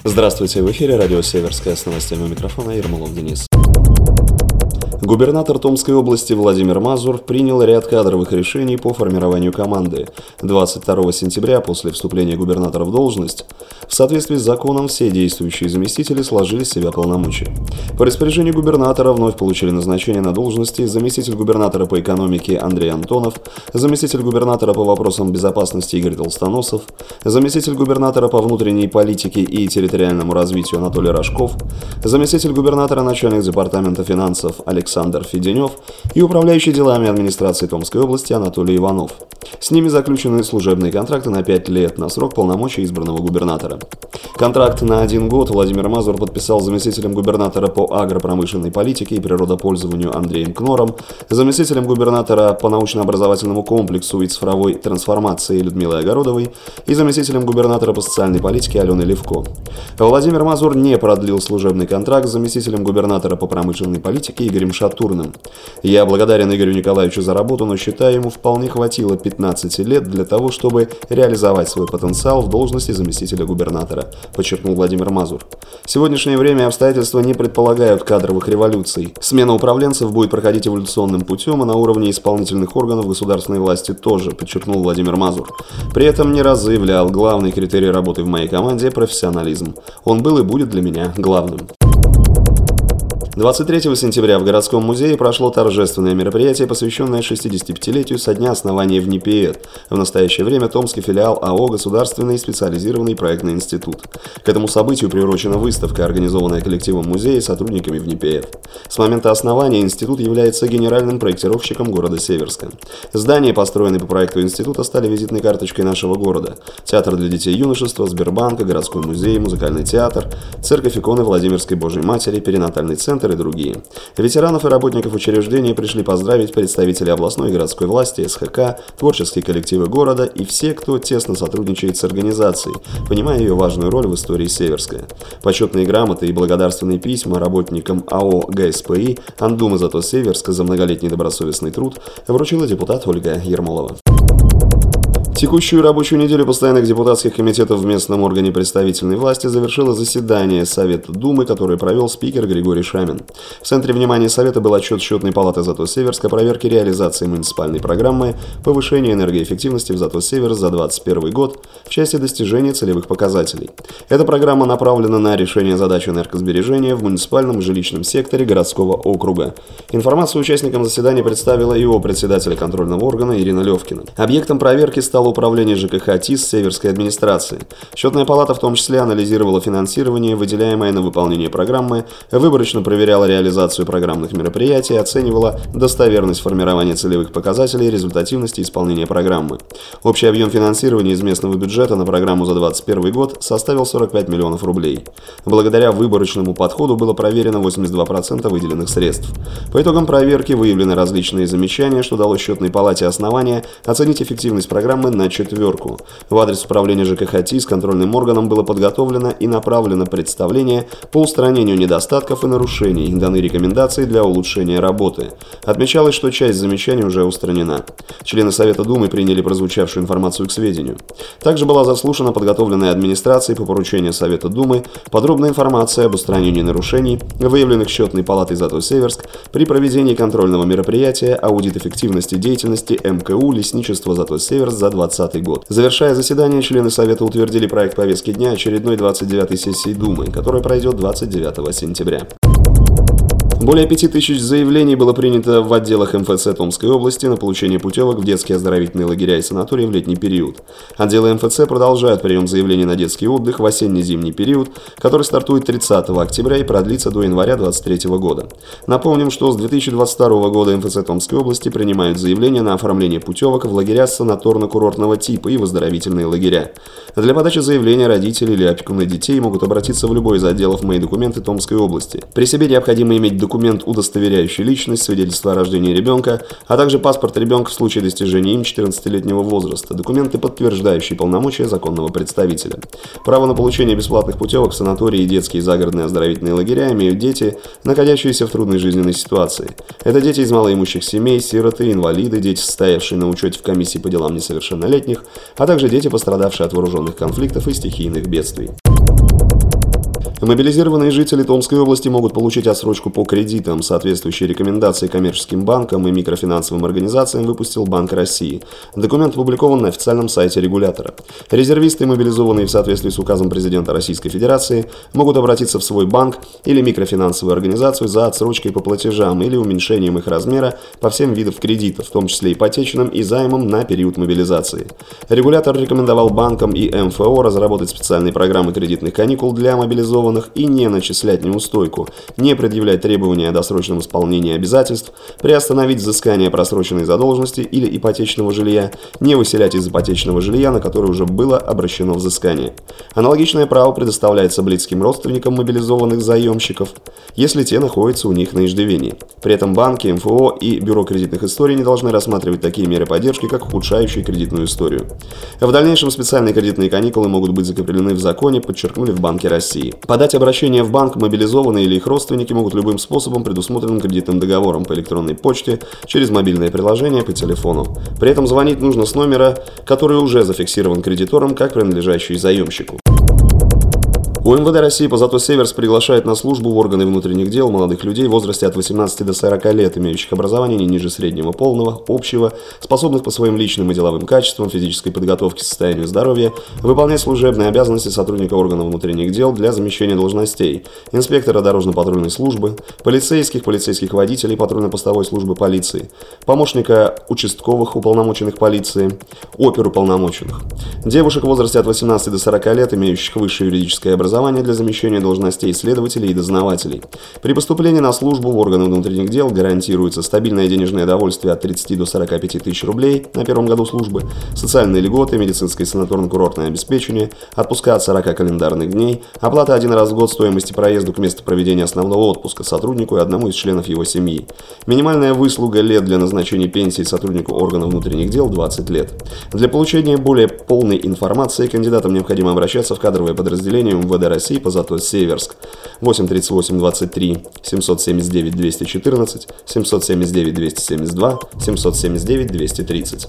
Здравствуйте, в эфире радио «Северская», с новостями у микрофона Ермолов Денис. Губернатор Томской области Владимир Мазур принял ряд кадровых решений по формированию команды. 22 сентября, после вступления губернатора в должность, в соответствии с законом все действующие заместители сложили с себя полномочия. По распоряжению губернатора вновь получили назначение на должности заместитель губернатора по экономике Андрей Антонов, заместитель губернатора по вопросам безопасности Игорь Толстоносов, заместитель губернатора по внутренней политике и территориальному развитию Анатолий Рожков, заместитель губернатора начальник департамента финансов Александр Феденев и управляющий делами администрации Томской области Анатолий Иванов. С ними заключены служебные контракты на 5 лет на срок полномочий избранного губернатора. Контракт на 1 год Владимир Мазур подписал с заместителем губернатора по агропромышленной политике и природопользованию Андреем Кнором, заместителем губернатора по научно-образовательному комплексу и цифровой трансформации Людмилой Огородовой и заместителем губернатора по социальной политике Аленой Левко. Владимир Мазур не продлил служебный контракт с заместителем губернатора по промышленной политике Игорем Шатурным. «Я благодарен Игорю Николаевичу за работу, но считаю, ему вполне хватило 15 лет для того, чтобы реализовать свой потенциал в должности заместителя губернатора», подчеркнул Владимир Мазур. В сегодняшнее время обстоятельства не предполагают кадровых революций. Смена управленцев будет проходить эволюционным путем, и на уровне исполнительных органов государственной власти тоже, подчеркнул Владимир Мазур. При этом не раз заявлял: главный критерий работы в моей команде – профессионализм. Он был и будет для меня главным. 23 сентября в городском музее прошло торжественное мероприятие, посвященное 65-летию со дня основания ВНИПЕЭД. В настоящее время томский филиал АО «Государственный специализированный проектный институт». К этому событию приурочена выставка, организованная коллективом музея и сотрудниками ВНИПЕЭД. С момента основания институт является генеральным проектировщиком города Северска. Здания, построенные по проекту института, стали визитной карточкой нашего города. Театр для детей и юношества, Сбербанка, городской музей, музыкальный театр, церковь иконы Владимирской Божьей Матери, перинатальный центр и другие. Ветеранов и работников учреждения пришли поздравить представители областной и городской власти, СХК, творческие коллективы города и все, кто тесно сотрудничает с организацией, понимая ее важную роль в истории Северска. Почетные грамоты и благодарственные письма работникам АО ГСПИ Андумы «Зато Северска» за многолетний добросовестный труд вручила депутат Ольга Ермолова. Текущую рабочую неделю постоянных депутатских комитетов в местном органе представительной власти завершило заседание Совета Думы, которое провел спикер Григорий Шамин. В центре внимания Совета был отчет Счетной палаты «Зато Северск» о проверке реализации муниципальной программы повышения энергоэффективности в «Зато Северск» за 2021 год в части достижения целевых показателей. Эта программа направлена на решение задач энергосбережения в муниципальном и жилищном секторе городского округа. Информацию участникам заседания представила его председатель контрольного органа Ирина Левкина. Объектом проверки стало управление ЖКХ ТИС Северской администрации. Счетная палата в том числе анализировала финансирование, выделяемое на выполнение программы, выборочно проверяла реализацию программных мероприятий, оценивала достоверность формирования целевых показателей и результативности исполнения программы. Общий объем финансирования из местного бюджета на программу за 2021 год составил 45 миллионов рублей. Благодаря выборочному подходу было проверено 82% выделенных средств. По итогам проверки выявлены различные замечания, что дало счетной палате основания оценить эффективность программы на 4. В адрес управления ЖКХ ТИС контрольным органом было подготовлено и направлено представление по устранению недостатков и нарушений, даны рекомендации для улучшения работы. Отмечалось, что часть замечаний уже устранена. Члены Совета Думы приняли прозвучавшую информацию к сведению. Также была заслушана подготовленная администрацией по поручению Совета Думы подробная информация об устранении нарушений, выявленных Счетной палатой «Зато Северск» при проведении контрольного мероприятия «Аудит эффективности деятельности МКУ Лесничества «Зато Северск» за 2020 год. Завершая заседание, члены Совета утвердили проект повестки дня очередной 29-й сессии Думы, которая пройдет 29 сентября. Более 5000 заявлений было принято в отделах МФЦ Томской области на получение путевок в детские оздоровительные лагеря и санатории в летний период. Отделы МФЦ продолжают прием заявлений на детский отдых в осенне-зимний период, который стартует 30 октября и продлится до января 2023 года. Напомним, что с 2022 года МФЦ Томской области принимают заявления на оформление путевок в лагеря санаторно-курортного типа и в оздоровительные лагеря. Для подачи заявления родители или опекуны детей могут обратиться в любой из отделов «Мои документы» Томской области. При себе необходимо иметь документ, удостоверяющий личность, свидетельство о рождении ребенка, а также паспорт ребенка в случае достижения им 14-летнего возраста, документы, подтверждающие полномочия законного представителя. Право на получение бесплатных путевок в санатории и детские загородные оздоровительные лагеря имеют дети, находящиеся в трудной жизненной ситуации. Это дети из малоимущих семей, сироты, инвалиды, дети, состоявшие на учете в комиссии по делам несовершеннолетних, а также дети, пострадавшие от вооруженных конфликтов и стихийных бедствий. Мобилизированные жители Томской области могут получить отсрочку по кредитам. Соответствующие рекомендации коммерческим банкам и микрофинансовым организациям выпустил Банк России. Документ опубликован на официальном сайте регулятора. Резервисты, мобилизованные в соответствии с указом президента Российской Федерации, могут обратиться в свой банк или микрофинансовую организацию за отсрочкой по платежам или уменьшением их размера по всем видам кредитов, в том числе ипотечным и займом на период мобилизации. Регулятор рекомендовал банкам и МФО разработать специальные программы кредитных каникул для мобилизованных и не начислять неустойку, не предъявлять требования о досрочном исполнении обязательств, приостановить взыскание просроченной задолженности или ипотечного жилья, не выселять из ипотечного жилья, на которое уже было обращено взыскание. Аналогичное право предоставляется близким родственникам мобилизованных заемщиков, если те находятся у них на иждивении. При этом банки, МФО и Бюро кредитных историй не должны рассматривать такие меры поддержки, как ухудшающие кредитную историю. В дальнейшем специальные кредитные каникулы могут быть закреплены в законе, подчеркнули в Банке России. Подать обращение в банк мобилизованные или их родственники могут любым способом, предусмотренным кредитным договором, по электронной почте, через мобильное приложение, по телефону. При этом звонить нужно с номера, который уже зафиксирован кредитором как принадлежащий заемщику. УМВД России по Зато-Северск приглашает на службу в органы внутренних дел молодых людей в возрасте от 18 до 40 лет, имеющих образование не ниже среднего полного, общего, способных по своим личным и деловым качествам, физической подготовке, состоянию здоровья, выполнять служебные обязанности сотрудника органов внутренних дел для замещения должностей, инспектора дорожно-патрульной службы, полицейских водителей патрульно-постовой службы полиции, помощника участковых уполномоченных полиции, оперуполномоченных, девушек в возрасте от 18 до 40 лет, имеющих высшее юридическое образование для замещения должностей следователей и дознавателей. При поступлении на службу в органы внутренних дел гарантируется стабильное денежное довольствие от 30 до 45 тысяч рублей на первом году службы, социальные льготы, медицинское и санаторно-курортное обеспечение, отпуска от 40 календарных дней, оплата один раз в год стоимости проезда к месту проведения основного отпуска сотруднику и одному из членов его семьи. Минимальная выслуга лет для назначения пенсии сотруднику органов внутренних дел 20 лет. Для получения более полной информации кандидатам необходимо обращаться в кадровое подразделение МВД России по Зато-Северск 838 23 779 214 779 272 779 230.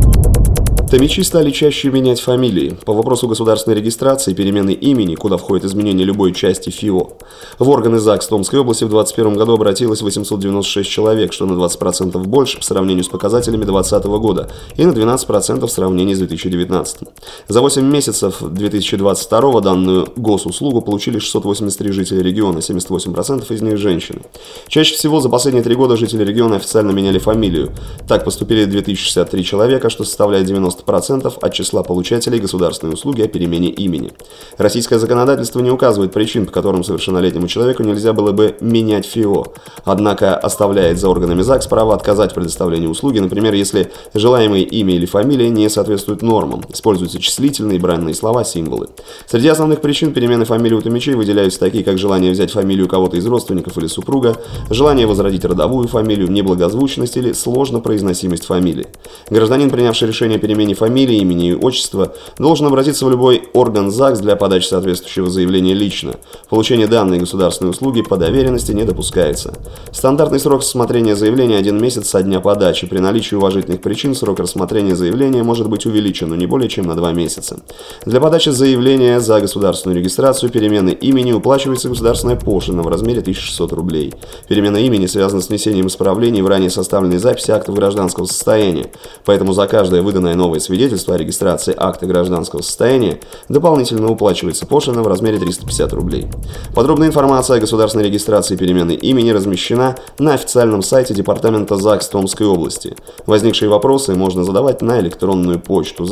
Томичи стали чаще менять фамилии. По вопросу государственной регистрации перемены имени, куда входит изменение любой части ФИО, в органы ЗАГС Томской области в 2021 году обратилось 896 человек, что на 20% больше по сравнению с показателями 2020 года и на 12% в сравнении с 2019. За 8 месяцев 2022 данную госуслугу получили 683 жителя региона, 78% из них женщины. Чаще всего за последние 3 года жители региона официально меняли фамилию. Так поступили 2063 человека, что составляет 90% от числа получателей государственной услуги о перемене имени. Российское законодательство не указывает причин, по которым совершеннолетнему человеку нельзя было бы менять ФИО, однако оставляет за органами ЗАГС право отказать в предоставлении услуги, например, если желаемое имя или фамилия не соответствуют нормам, используются числительные, бранные слова, символы. Среди основных причин перемены фамилии у томичей выделяются такие, как желание взять фамилию кого-то из родственников или супруга, желание возродить родовую фамилию, неблагозвучность или сложнопроизносимость фамилии. Гражданин, принявший решение о перемене фамилии, имени и отчества, должен обратиться в любой орган ЗАГС для подачи соответствующего заявления лично. Получение данной государственной услуги по доверенности не допускается. Стандартный срок рассмотрения заявления 1 месяц со дня подачи. При наличии уважительных причин срок рассмотрения заявления может быть увеличен, но не более чем на 2 месяца. Для подачи заявления за государственную регистрацию перемены имени уплачивается государственная пошлина в размере 1600 рублей. Перемена имени связана с внесением исправлений в ранее составленной записи актов гражданского состояния, поэтому за каждое выданное новое свидетельство о регистрации акта гражданского состояния дополнительно уплачивается пошлина в размере 350 рублей. Подробная информация о государственной регистрации перемены имени размещена на официальном сайте Департамента ЗАГС Томской области. Возникшие вопросы можно задавать на электронную почту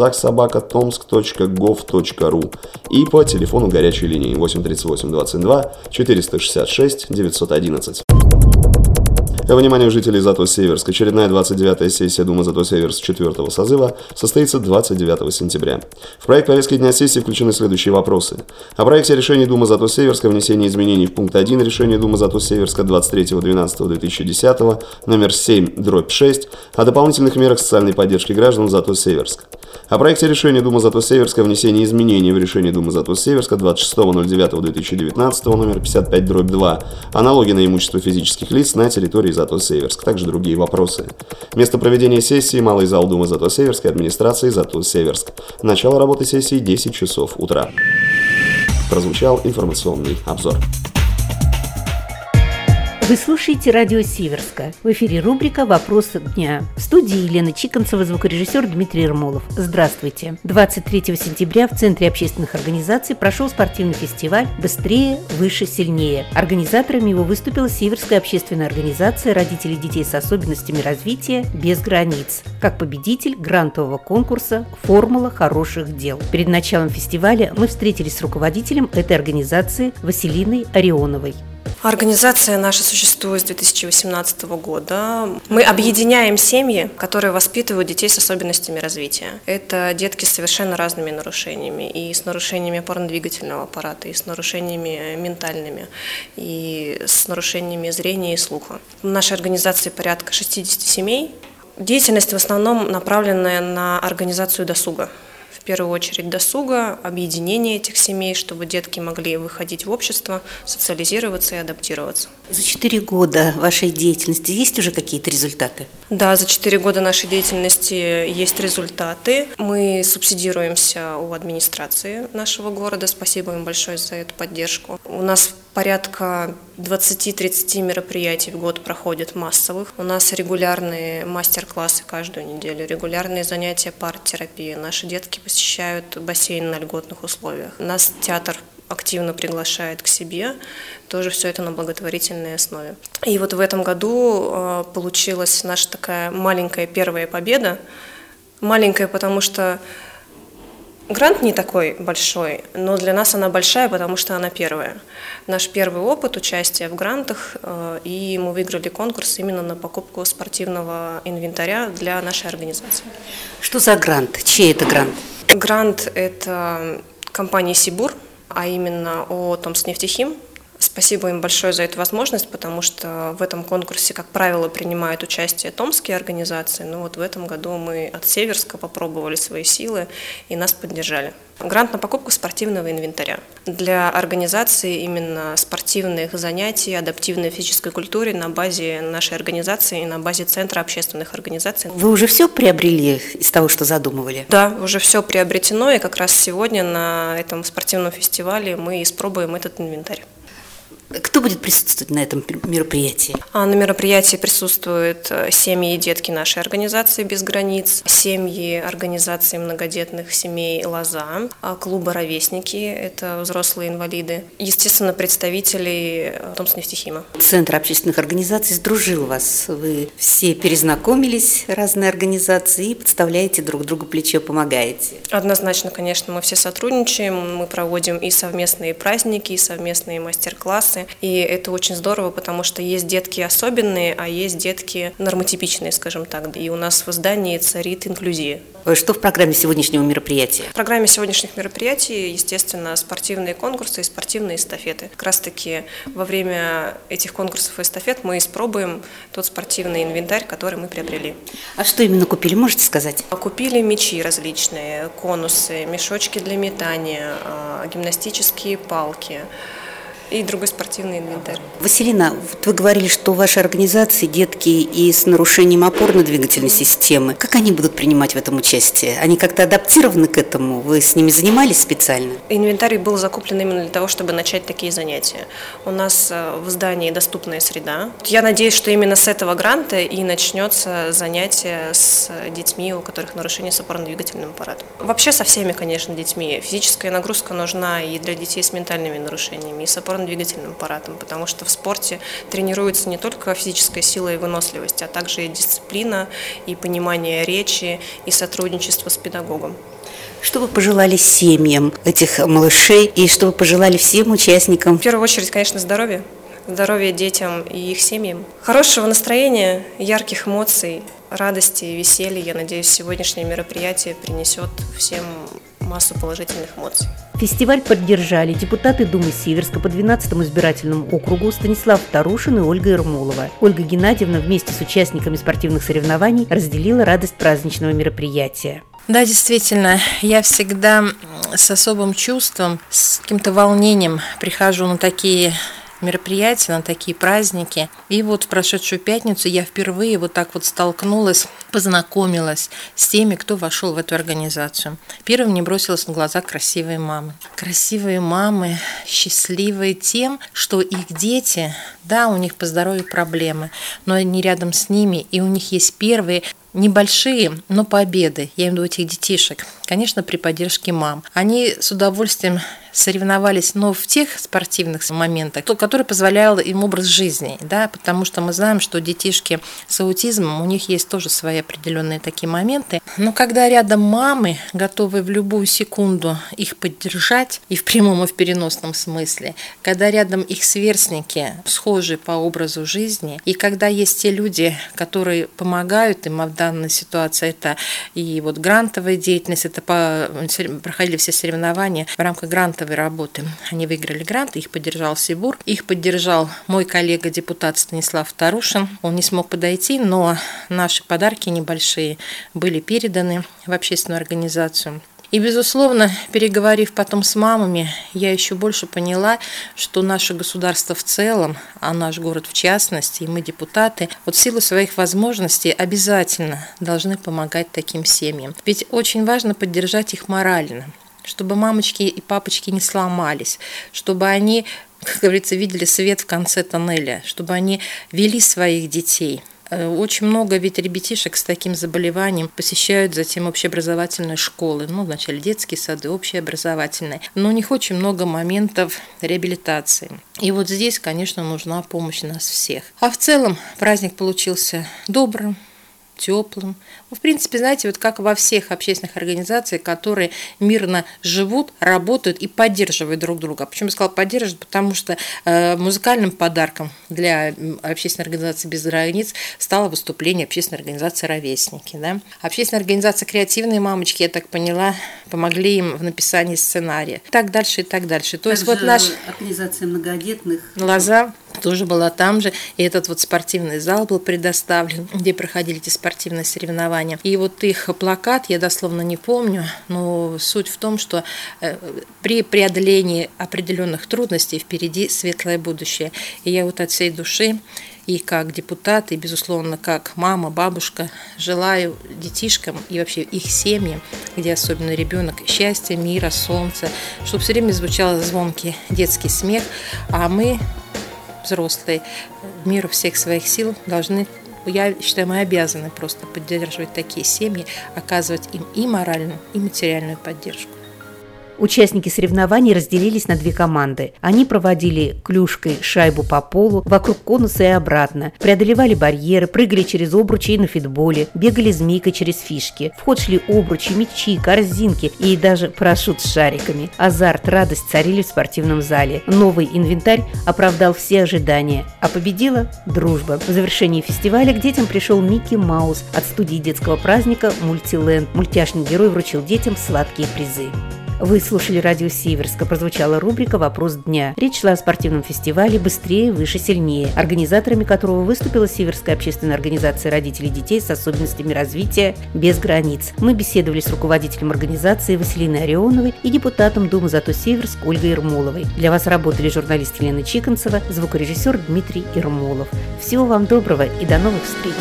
zags@tomsk.gov.ru и по телефону горячей линии 838 22 466 911. Вниманию жителей Зато-Северск. Очередная 29-я сессия Думы Зато-Северск 4-го созыва состоится 29 сентября. В проект повестки дня сессии включены следующие вопросы. О проекте решения Думы Зато-Северска о внесении изменений в пункт 1 решения Думы Зато-Северска 23.12.2010 номер 7/6 о дополнительных мерах социальной поддержки граждан Зато-Северск. О проекте решения Думы Зато-Северска о внесении изменений в решение Думы Зато-Северска 26.09.2019 номер 55/2 о налоге на имущество физических лиц на территории Зато-Северск. Также другие вопросы. Место проведения сессии – Малый зал Думы Зато-Северской администрации Зато-Северск. Начало работы сессии 10 часов утра. прозвучал информационный обзор. Вы слушаете радио Северска. В эфире рубрика «Вопрос дня». В студии Елена Чиконцева, звукорежиссер Дмитрий Ермолов. Здравствуйте. 23 сентября в Центре общественных организаций прошел спортивный фестиваль «Быстрее, выше, сильнее». Организаторами его выступила Северская общественная организация родителей детей с особенностями развития «Без границ», как победитель грантового конкурса «Формула хороших дел». Перед началом фестиваля мы встретились с руководителем этой организации Василиной Орионовой. Организация наша существует с 2018 года. Мы объединяем семьи, которые воспитывают детей с особенностями развития. Это детки с совершенно разными нарушениями. И с нарушениями опорно-двигательного аппарата, и с нарушениями ментальными, и с нарушениями зрения и слуха. В нашей организации порядка 60 семей. Деятельность в основном направленная на организацию досуга. В первую очередь досуга, объединение этих семей, чтобы детки могли выходить в общество, социализироваться и адаптироваться. За 4 года вашей деятельности есть уже какие-то результаты? Да, за 4 года нашей деятельности есть результаты. Мы субсидируемся у администрации нашего города. Спасибо им большое за эту поддержку. У нас порядка 20-30 мероприятий в год проходят массовых. У нас регулярные мастер-классы каждую неделю, регулярные занятия по арт-терапии. Наши детки посещают бассейн на льготных условиях. Нас театр активно приглашает к себе, тоже все это на благотворительной основе. И вот в этом году получилась наша такая маленькая первая победа. Маленькая, потому что грант не такой большой, но для нас она большая, потому что она первая. Наш первый опыт участия в грантах, и мы выиграли конкурс именно на покупку спортивного инвентаря для нашей организации. Что за грант? Чей это грант? Грант – это компании «Сибур», а именно ООО «Томскнефтехим». Спасибо им большое за эту возможность, потому что в этом конкурсе, как правило, принимают участие томские организации, но вот в этом году мы от Северска попробовали свои силы и нас поддержали. Грант на покупку спортивного инвентаря. Для организации именно спортивных занятий, адаптивной физической культуре на базе нашей организации и на базе Центра общественных организаций. Вы уже все приобрели из того, что задумывали? Да, уже все приобретено, и как раз сегодня на этом спортивном фестивале мы испробуем этот инвентарь. Кто будет присутствовать на этом мероприятии? На мероприятии присутствуют семьи и детки нашей организации «Без границ», семьи организации многодетных семей «Лоза», клуба «Ровесники» – это взрослые инвалиды, естественно, представители Томскнефтехима. Центр общественных организаций сдружил вас. Вы все перезнакомились, разные организации, и подставляете друг другу плечо, помогаете. Однозначно, конечно, мы все сотрудничаем, мы проводим и совместные праздники, и совместные мастер-классы. И это очень здорово, потому что есть детки особенные, а есть детки нормотипичные, скажем так. И у нас в здании царит инклюзия. Что в программе сегодняшнего мероприятия? В программе сегодняшних мероприятий, естественно, спортивные конкурсы и спортивные эстафеты. Как раз-таки во время этих конкурсов и эстафет мы испробуем тот спортивный инвентарь, который мы приобрели. А что именно купили, можете сказать? Купили мячи различные, конусы, мешочки для метания, гимнастические палки и другой спортивный инвентарь. Василина, вот вы говорили, что в вашей организации детки и с нарушением опорно-двигательной системы. Как они будут принимать в этом участие? Они как-то адаптированы к этому? Вы с ними занимались специально? Инвентарь был закуплен именно для того, чтобы начать такие занятия. У нас в здании доступная среда. Я надеюсь, что именно с этого гранта и начнется занятие с детьми, у которых нарушение с опорно-двигательным аппаратом. Вообще со всеми, конечно, детьми. Физическая нагрузка нужна и для детей с ментальными нарушениями, и с опорно-двигательным аппаратом, потому что в спорте тренируется не только физическая сила и выносливость, а также и дисциплина, и понимание речи, и сотрудничество с педагогом. Что вы пожелали семьям этих малышей и что вы пожелали всем участникам? В первую очередь, конечно, здоровья. Здоровья детям и их семьям. Хорошего настроения, ярких эмоций, радости, веселья. Я надеюсь, сегодняшнее мероприятие принесет всем массу положительных эмоций. Фестиваль поддержали депутаты Думы Северска по 12-му избирательному округу Станислав Тарушин и Ольга Ермолова. Ольга Геннадьевна вместе с участниками спортивных соревнований разделила радость праздничного мероприятия. Да, действительно, я всегда с особым чувством, с каким-то волнением прихожу на такие мероприятия, на такие праздники. И вот в прошедшую пятницу я впервые вот так вот столкнулась, познакомилась с теми, кто вошел в эту организацию. Первым мне бросилось в глаза красивые мамы. Красивые мамы, счастливые тем, что их дети, да, у них по здоровью проблемы, но они рядом с ними, и у них есть первые небольшие, но победы, я имею в виду этих детишек, конечно, при поддержке мам. Они с удовольствием соревновались, но в тех спортивных моментах, которые позволял им образ жизни, да, потому что мы знаем, что детишки с аутизмом, у них есть тоже свои определенные такие моменты. Но когда рядом мамы, готовые в любую секунду их поддержать, и в прямом, и в переносном смысле, когда рядом их сверстники, схожие по образу жизни, и когда есть те люди, которые помогают им, а в данной ситуации это и вот грантовая деятельность, это проходили все соревнования в рамках грантовой работы. Они выиграли грант, их поддержал Сибур, их поддержал мой коллега-депутат Станислав Тарушин. Он не смог подойти, но наши подарки небольшие были переданы в общественную организацию. И, безусловно, переговорив потом с мамами, я еще больше поняла, что наше государство в целом, а наш город в частности, и мы, депутаты, вот в силу своих возможностей обязательно должны помогать таким семьям. Ведь очень важно поддержать их морально, чтобы мамочки и папочки не сломались, чтобы они, как говорится, видели свет в конце тоннеля, чтобы они вели своих детей. Очень много ведь ребятишек с таким заболеванием посещают затем общеобразовательные школы, вначале детские сады, общеобразовательные, но у них очень много моментов реабилитации. И вот здесь, конечно, нужна помощь нас всех. А в целом праздник получился добрым, теплым. В принципе, знаете, вот как во всех общественных организациях, которые мирно живут, работают и поддерживают друг друга. Почему я сказала поддерживают? Потому что музыкальным подарком для общественной организации «Без границ» стало выступление общественной организации «Ровесники». Да? Общественная организация «Креативные мамочки», я так поняла, помогли им в написании сценария. И так дальше, и так дальше. То есть вот наша организация многодетных «Лоза» тоже была там же, и этот вот спортивный зал был предоставлен, где проходили эти спортивные соревнования. И вот их плакат, я дословно не помню, но суть в том, что при преодолении определенных трудностей впереди светлое будущее. И я вот от всей души и как депутат, и, безусловно, как мама, бабушка, желаю детишкам и вообще их семьям, где особенно ребенок, счастья, мира, солнца, чтобы все время звучал звонкий детский смех, а мы, взрослые, в меру всех своих сил должны, я считаю, мы обязаны просто поддерживать такие семьи, оказывать им и моральную, и материальную поддержку. Участники соревнований разделились на две команды. Они проводили клюшкой шайбу по полу, вокруг конуса и обратно, преодолевали барьеры, прыгали через обручи и на фитболе, бегали змейкой через фишки. В ход шли обручи, мячи, корзинки и даже парашют с шариками. Азарт, радость царили в спортивном зале. Новый инвентарь оправдал все ожидания, а победила дружба. В завершении фестиваля к детям пришел Микки Маус от студии детского праздника «Мультиленд». Мультяшный герой вручил детям сладкие призы. Вы слушали радио Северска. Прозвучала рубрика «Вопрос дня». Речь шла о спортивном фестивале «Быстрее, выше, сильнее», организаторами которого выступила Северская общественная организация родителей детей с особенностями развития «Без границ». Мы беседовали с руководителем организации Василиной Орионовой и депутатом Думы «Зато Северск» Ольгой Ермоловой. Для вас работали журналист Елена Чиконцева, звукорежиссер Дмитрий Ермолов. Всего вам доброго и до новых встреч!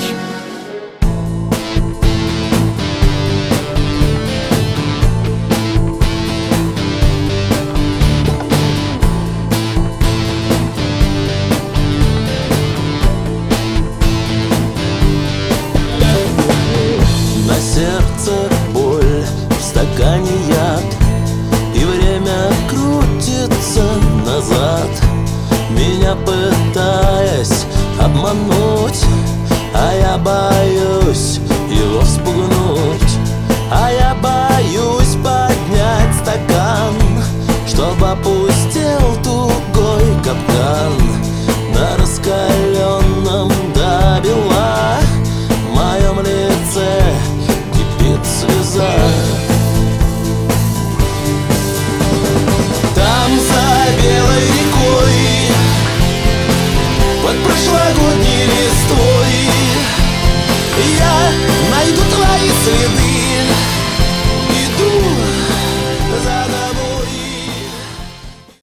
Меня пытаясь обмануть, а я боюсь его вспугнуть, а я боюсь поднять стакан, чтоб опустил тугой капкан.